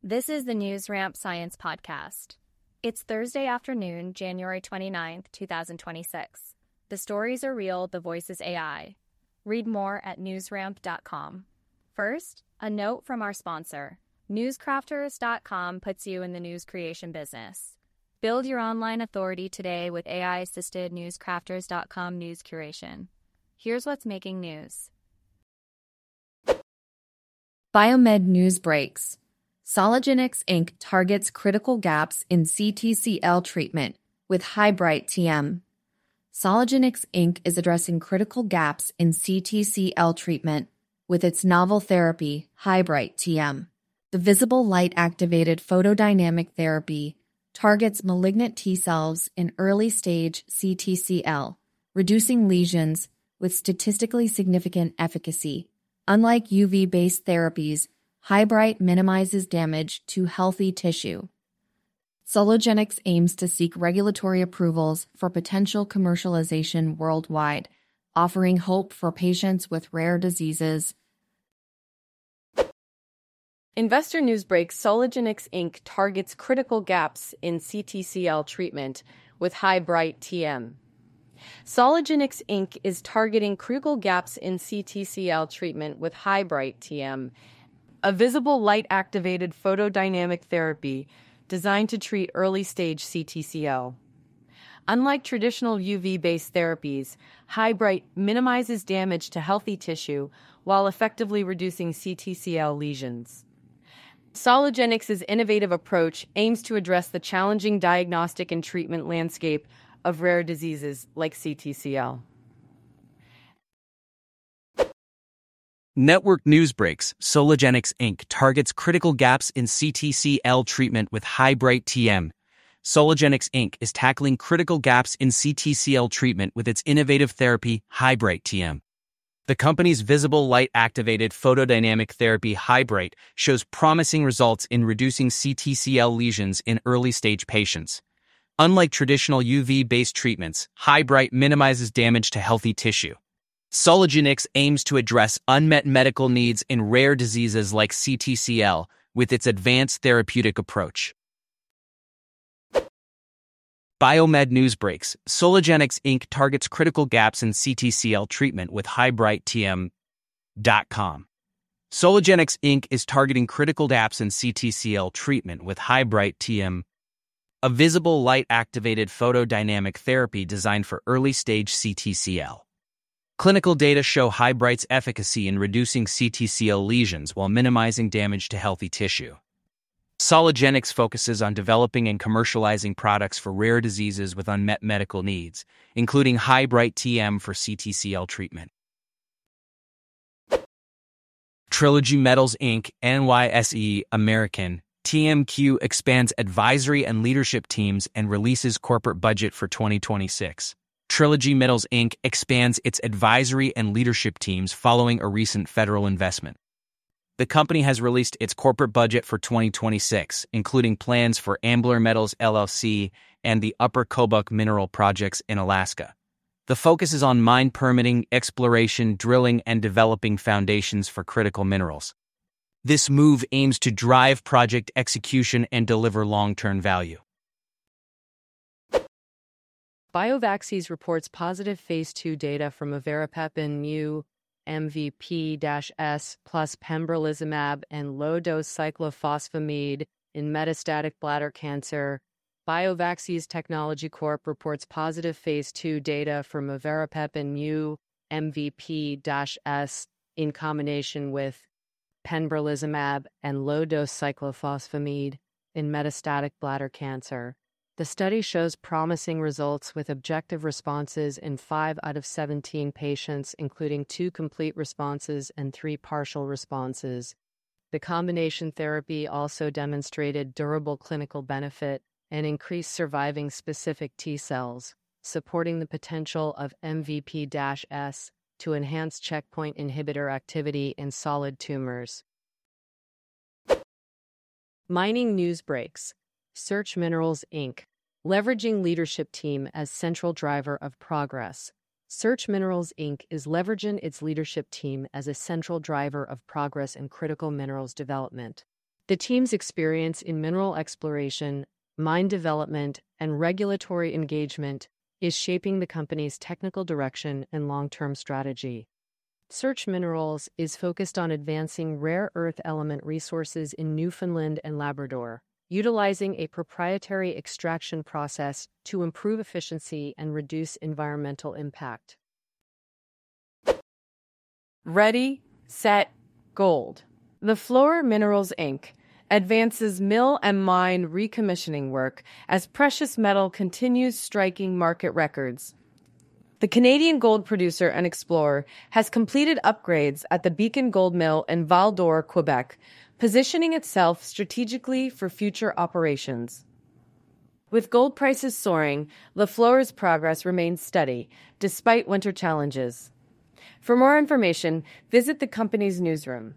This is the NewsRamp Science Podcast. It's Thursday afternoon, January 29th, 2026. The stories are real, the voice is AI. Read more at newsramp.com. First, a note from our sponsor. Newscrafters.com puts you in the news creation business. Build your online authority today with AI-assisted Newscrafters.com news curation. Here's what's making news. Biomed news breaks. Soligenix Inc. targets critical gaps in CTCL treatment with HiBright TM. Soligenix Inc. is addressing critical gaps in CTCL treatment with its novel therapy, HiBright TM. The visible light-activated photodynamic therapy targets malignant T cells in early-stage CTCL, reducing lesions with statistically significant efficacy. Unlike UV-based therapies, HiBright minimizes damage to healthy tissue. Soligenix aims to seek regulatory approvals for potential commercialization worldwide, offering hope for patients with rare diseases. Investor news breaks: Soligenix Inc. targets critical gaps in CTCL treatment with HiBright TM. Soligenix Inc. is targeting critical gaps in CTCL treatment with HiBright TM, a visible light-activated photodynamic therapy designed to treat early-stage CTCL. Unlike traditional UV-based therapies, HiBright minimizes damage to healthy tissue while effectively reducing CTCL lesions. Soligenix's innovative approach aims to address the challenging diagnostic and treatment landscape of rare diseases like CTCL. Network news breaks: Soligenix Inc. targets critical gaps in CTCL treatment with HiBright TM. Soligenix Inc. is tackling critical gaps in CTCL treatment with its innovative therapy, HiBright TM. The company's visible light-activated photodynamic therapy, HiBright, shows promising results in reducing CTCL lesions in early-stage patients. Unlike traditional UV-based treatments, HiBright minimizes damage to healthy tissue. Soligenix aims to address unmet medical needs in rare diseases like CTCL with its advanced therapeutic approach. Biomed news breaks: Soligenix Inc. targets critical gaps in CTCL treatment with HiBright TM.com. Soligenix Inc. is targeting critical gaps in CTCL treatment with HiBright TM, a visible light-activated photodynamic therapy designed for early-stage CTCL. Clinical data show HiBright's efficacy in reducing CTCL lesions while minimizing damage to healthy tissue. Soligenix focuses on developing and commercializing products for rare diseases with unmet medical needs, including HiBright TM for CTCL treatment. Trilogy Metals Inc. NYSE American TMQ expands advisory and leadership teams and releases corporate budget for 2026. Trilogy Metals Inc. expands its advisory and leadership teams following a recent federal investment. The company has released its corporate budget for 2026, including plans for Ambler Metals LLC and the Upper Kobuk mineral projects in Alaska. The focus is on mine permitting, exploration, drilling, and developing foundations for critical minerals. This move aims to drive project execution and deliver long-term value. Biovaxes reports positive Phase 2 data from Avaropepin mu MVP-S plus pembrolizumab and low-dose cyclophosphamide in metastatic bladder cancer. Biovaxes Technology Corp. reports positive Phase 2 data from Avaropepin mu MVP-S in combination with pembrolizumab and low-dose cyclophosphamide in metastatic bladder cancer. The study shows promising results with objective responses in 5 out of 17 patients, including 2 complete responses and 3 partial responses. The combination therapy also demonstrated durable clinical benefit and increased surviving specific T cells, supporting the potential of MVP-S to enhance checkpoint inhibitor activity in solid tumors. Mining news breaks: Search Minerals Inc. leveraging leadership team as central driver of progress. Search Minerals Inc. is leveraging its leadership team as a central driver of progress in critical minerals development. The team's experience in mineral exploration, mine development, and regulatory engagement is shaping the company's technical direction and long-term strategy. Search Minerals is focused on advancing rare earth element resources in Newfoundland and Labrador, utilizing a proprietary extraction process to improve efficiency and reduce environmental impact. Ready, set, gold. The Fluor Minerals Inc. advances mill and mine recommissioning work as precious metal continues striking market records. The Canadian gold producer and explorer has completed upgrades at the Beacon Gold Mill in Val-d'Or, Quebec, positioning itself strategically for future operations. With gold prices soaring, Fluor's progress remains steady, despite winter challenges. For more information, visit the company's newsroom.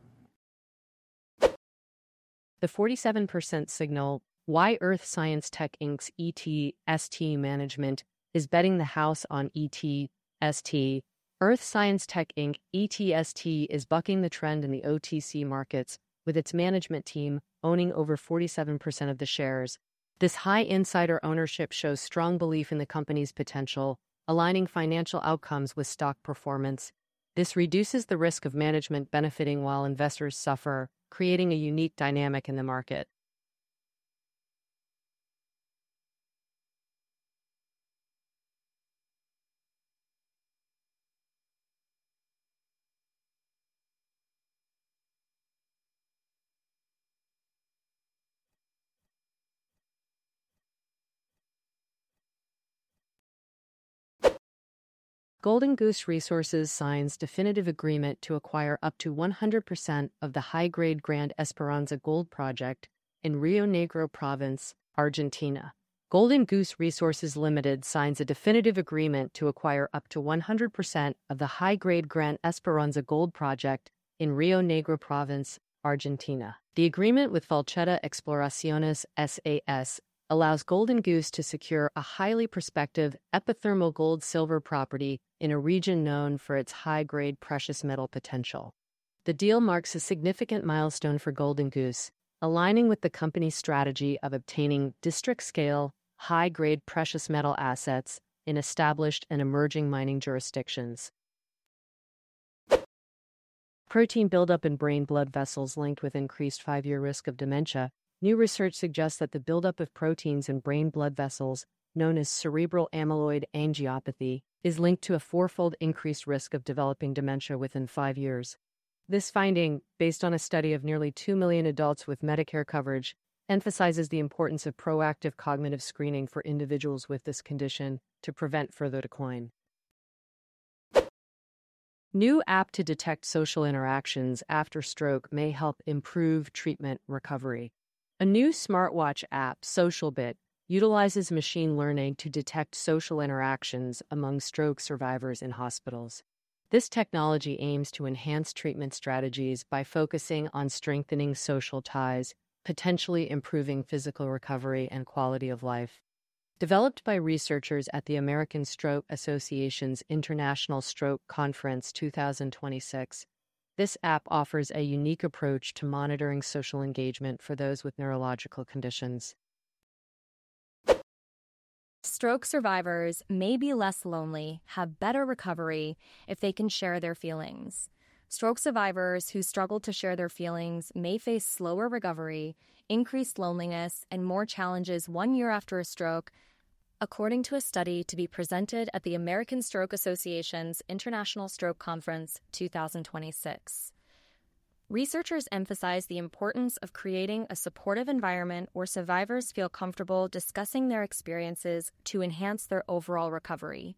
The 47% signal why Earth Science Tech Inc.'s ETST management is betting the house on ETST. Earth Science Tech Inc. ETST is bucking the trend in the OTC markets, with its management team owning over 47% of the shares. This high insider ownership shows strong belief in the company's potential, aligning financial outcomes with stock performance. This reduces the risk of management benefiting while investors suffer, creating a unique dynamic in the market. Golden Goose Resources signs definitive agreement to acquire up to 100% of the high-grade Grand Esperanza gold project in Rio Negro Province, Argentina. Golden Goose Resources Limited signs a definitive agreement to acquire up to 100% of the high-grade Grand Esperanza gold project in Rio Negro Province, Argentina. The agreement with Falchetta Exploraciones SAS allows Golden Goose to secure a highly prospective epithermal gold-silver property in a region known for its high-grade precious metal potential. The deal marks a significant milestone for Golden Goose, aligning with the company's strategy of obtaining district-scale, high-grade precious metal assets in established and emerging mining jurisdictions. Protein buildup in brain blood vessels linked with increased 5-year risk of dementia. New research suggests that the buildup of proteins in brain blood vessels, known as cerebral amyloid angiopathy, is linked to a 4-fold increased risk of developing dementia within 5 years. This finding, based on a study of nearly 2 million adults with Medicare coverage, emphasizes the importance of proactive cognitive screening for individuals with this condition to prevent further decline. New app to detect social interactions after stroke may help improve treatment recovery. A new smartwatch app, SocialBit, utilizes machine learning to detect social interactions among stroke survivors in hospitals. This technology aims to enhance treatment strategies by focusing on strengthening social ties, potentially improving physical recovery and quality of life. Developed by researchers at the American Stroke Association's International Stroke Conference 2026, this app offers a unique approach to monitoring social engagement for those with neurological conditions. Stroke survivors may be less lonely, have better recovery if they can share their feelings. Stroke survivors who struggle to share their feelings may face slower recovery, increased loneliness, and more challenges 1 year after a stroke, according to a study to be presented at the American Stroke Association's International Stroke Conference 2026. Researchers emphasize the importance of creating a supportive environment where survivors feel comfortable discussing their experiences to enhance their overall recovery.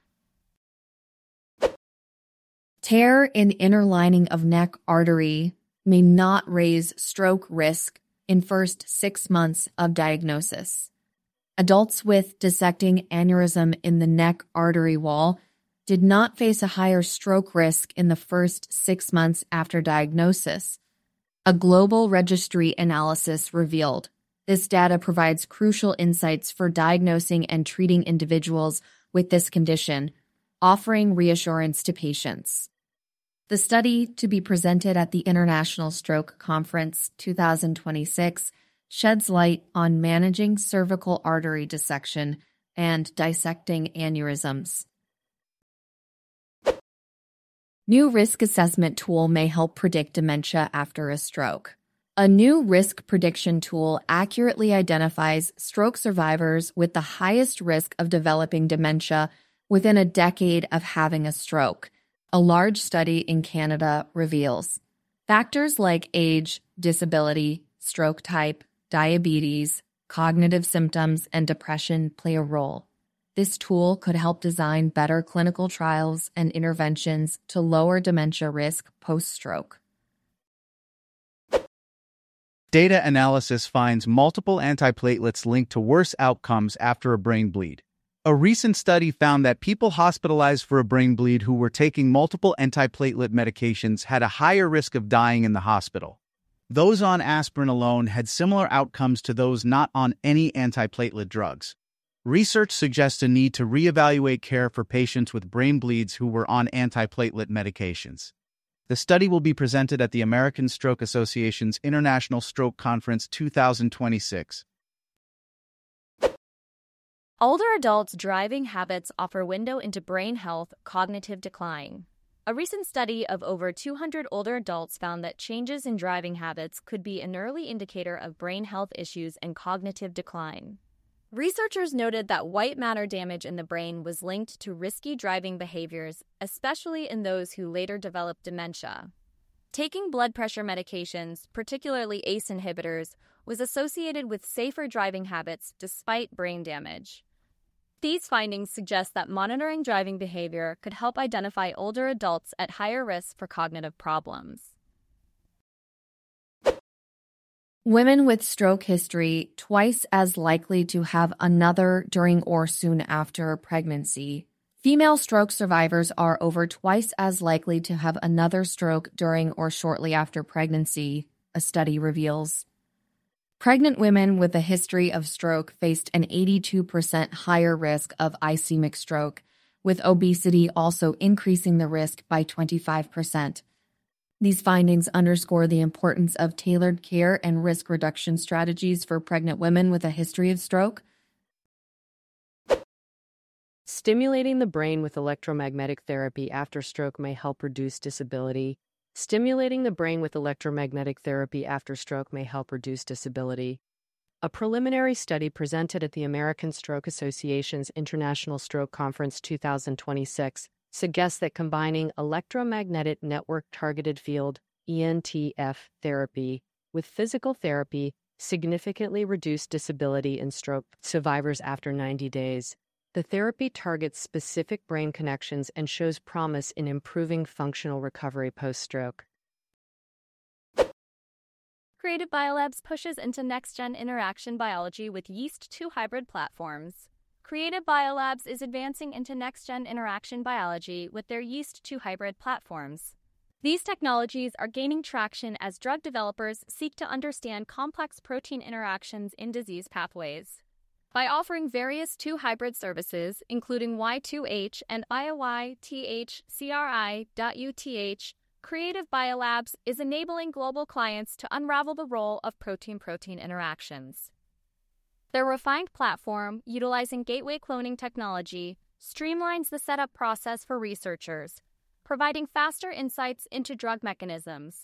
Tear in inner lining of neck artery may not raise stroke risk in first 6 months of diagnosis. Adults with dissecting aneurysm in the neck artery wall did not face a higher stroke risk in the first 6 months after diagnosis. A global registry analysis revealed. This data provides crucial insights for diagnosing and treating individuals with this condition, offering reassurance to patients. The study, to be presented at the International Stroke Conference 2026, sheds light on managing cervical artery dissection and dissecting aneurysms. New risk assessment tool may help predict dementia after a stroke. A new risk prediction tool accurately identifies stroke survivors with the highest risk of developing dementia within a decade of having a stroke, a large study in Canada reveals. Factors like age, disability, stroke type, diabetes, cognitive symptoms, and depression play a role. This tool could help design better clinical trials and interventions to lower dementia risk post-stroke. Data analysis finds multiple antiplatelets linked to worse outcomes after a brain bleed. A recent study found that people hospitalized for a brain bleed who were taking multiple antiplatelet medications had a higher risk of dying in the hospital. Those on aspirin alone had similar outcomes to those not on any antiplatelet drugs. Research suggests a need to reevaluate care for patients with brain bleeds who were on antiplatelet medications. The study will be presented at the American Stroke Association's International Stroke Conference 2026. Older adults' driving habits offer window into brain health, cognitive decline. A recent study of over 200 older adults found that changes in driving habits could be an early indicator of brain health issues and cognitive decline. Researchers noted that white matter damage in the brain was linked to risky driving behaviors, especially in those who later developed dementia. Taking blood pressure medications, particularly ACE inhibitors, was associated with safer driving habits despite brain damage. These findings suggest that monitoring driving behavior could help identify older adults at higher risk for cognitive problems. Women with stroke history twice as likely to have another during or soon after pregnancy. Female stroke survivors are over twice as likely to have another stroke during or shortly after pregnancy, a study reveals. Pregnant women with a history of stroke faced an 82% higher risk of ischemic stroke, with obesity also increasing the risk by 25%. These findings underscore the importance of tailored care and risk reduction strategies for pregnant women with a history of stroke. Stimulating the brain with electromagnetic therapy after stroke may help reduce disability. Stimulating the brain with electromagnetic therapy after stroke may help reduce disability. A preliminary study presented at the American Stroke Association's International Stroke Conference 2026 suggests that combining electromagnetic network targeted field (ENTF) therapy with physical therapy significantly reduced disability in stroke survivors after 90 days. The therapy targets specific brain connections and shows promise in improving functional recovery post-stroke. Creative Biolabs pushes into next-gen interaction biology with Yeast-2 hybrid platforms. Creative Biolabs is advancing into next-gen interaction biology with their Yeast-2 hybrid platforms. These technologies are gaining traction as drug developers seek to understand complex protein interactions in disease pathways. By offering various 2 hybrid services, including Y2H and IOY-THCRI.UTH, Creative Biolabs is enabling global clients to unravel the role of protein-protein interactions. Their refined platform, utilizing gateway cloning technology, streamlines the setup process for researchers, providing faster insights into drug mechanisms.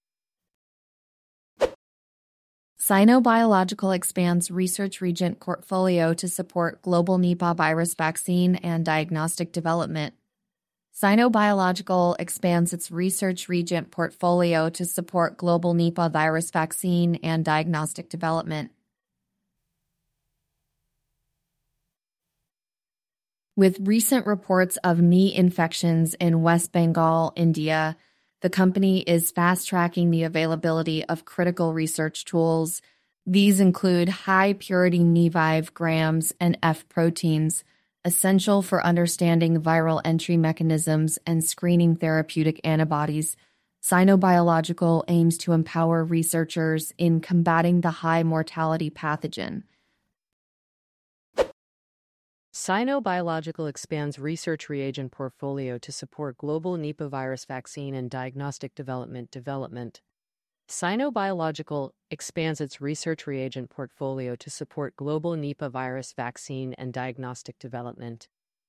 Sinobiological expands research reagent portfolio to support global Nipah virus vaccine and diagnostic development. Sinobiological expands its research reagent portfolio to support global Nipah virus vaccine and diagnostic development. With recent reports of knee infections in West Bengal, India, the company is fast-tracking the availability of critical research tools. These include high-purity Nevive grams and F proteins, essential for understanding viral entry mechanisms and screening therapeutic antibodies. Sinobiological aims to empower researchers in combating the high-mortality pathogen. Sino Biological expands research reagent portfolio to support global Nipah virus vaccine and diagnostic development. Sino Biological expands its research reagent portfolio to support global Nipah virus vaccine and diagnostic development.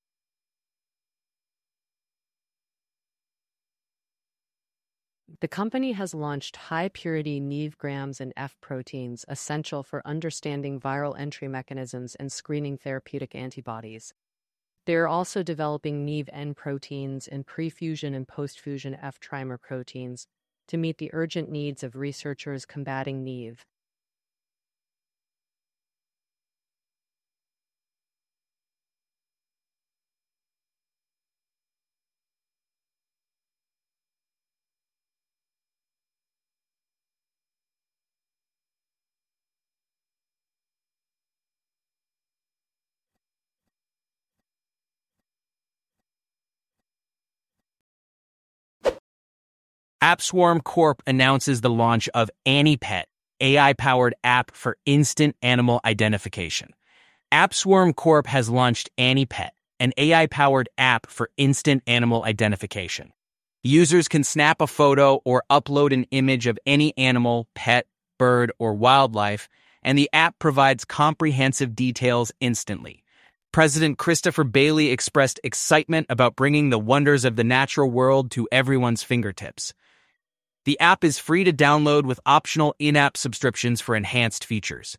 The company has launched high-purity Neve grams and F proteins essential for understanding viral entry mechanisms and screening therapeutic antibodies. They are also developing Neve N proteins and pre-fusion and post-fusion F trimer proteins to meet the urgent needs of researchers combating Neve. AppSwarm Corp announces the launch of AnyPet, AI-powered app for instant animal identification. AppSwarm Corp has launched AnyPet, an AI-powered app for instant animal identification. Users can snap a photo or upload an image of any animal, pet, bird, or wildlife, and the app provides comprehensive details instantly. President Christopher Bailey expressed excitement about bringing the wonders of the natural world to everyone's fingertips. The app is free to download with optional in-app subscriptions for enhanced features.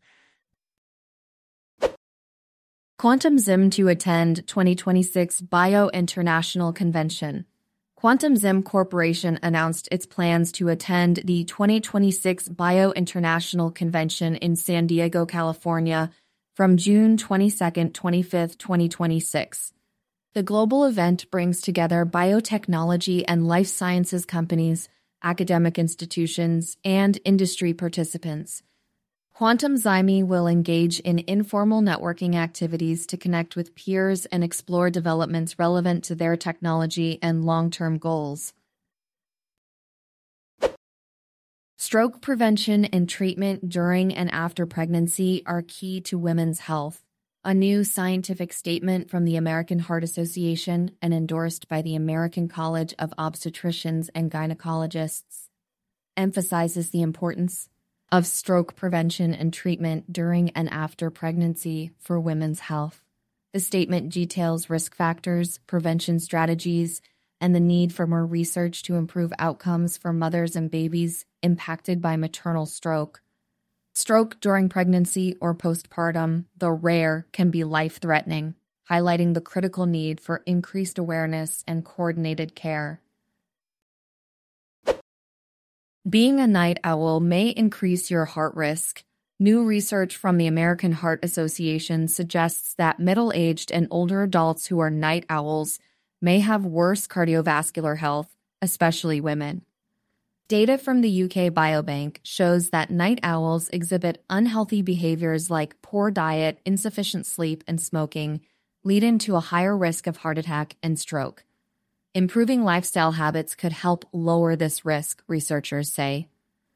Quantum Zim to attend 2026 Bio International Convention. Quantum Zim Corporation announced its plans to attend the 2026 Bio International Convention in San Diego, California, from June 22-25, 2026. The global event brings together biotechnology and life sciences companies, academic institutions, and industry participants. Quantum Zyme will engage in informal networking activities to connect with peers and explore developments relevant to their technology and long-term goals. Stroke prevention and treatment during and after pregnancy are key to women's health. A new scientific statement from the American Heart Association and endorsed by the American College of Obstetricians and Gynecologists emphasizes the importance of stroke prevention and treatment during and after pregnancy for women's health. The statement details risk factors, prevention strategies, and the need for more research to improve outcomes for mothers and babies impacted by maternal stroke. Stroke during pregnancy or postpartum, though rare, can be life-threatening, highlighting the critical need for increased awareness and coordinated care. Being a night owl may increase your heart risk. New research from the American Heart Association suggests that middle-aged and older adults who are night owls may have worse cardiovascular health, especially women. Data from the UK Biobank shows that night owls exhibit unhealthy behaviors like poor diet, insufficient sleep, and smoking, leading to a higher risk of heart attack and stroke. Improving lifestyle habits could help lower this risk, researchers say.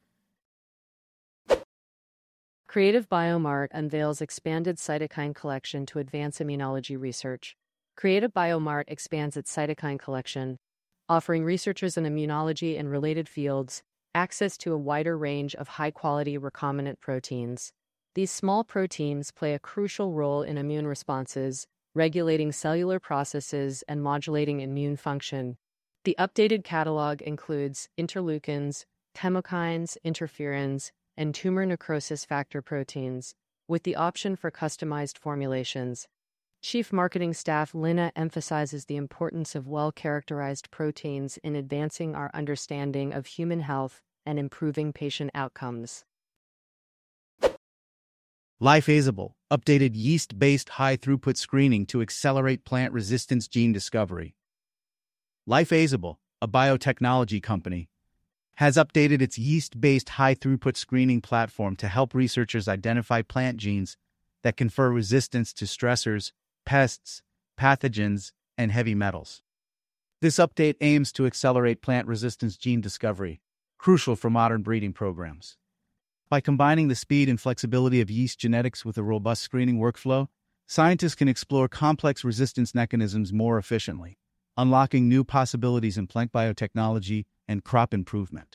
Creative Biomart unveils expanded cytokine collection to advance immunology research. Creative Biomart expands its cytokine collection, offering researchers in immunology and related fields access to a wider range of high-quality recombinant proteins. These small proteins play a crucial role in immune responses, regulating cellular processes and modulating immune function. The updated catalog includes interleukins, chemokines, interferons, and tumor necrosis factor proteins, with the option for customized formulations. Chief Marketing Staff Lina emphasizes the importance of well-characterized proteins in advancing our understanding of human health and improving patient outcomes. Lifeasable, updated yeast-based high-throughput screening to accelerate plant resistance gene discovery. Lifeasable, a biotechnology company, has updated its yeast-based high-throughput screening platform to help researchers identify plant genes that confer resistance to stressors, pests, pathogens, and heavy metals. This update aims to accelerate plant resistance gene discovery, crucial for modern breeding programs. By combining the speed and flexibility of yeast genetics with a robust screening workflow, scientists can explore complex resistance mechanisms more efficiently, unlocking new possibilities in plant biotechnology and crop improvement.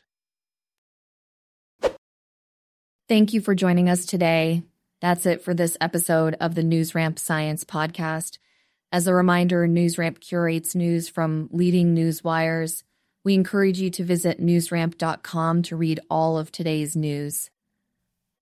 Thank you for joining us today. That's it for this episode of the NewsRamp Science Podcast. As a reminder, NewsRamp curates news from leading news wires. We encourage you to visit newsramp.com to read all of today's news.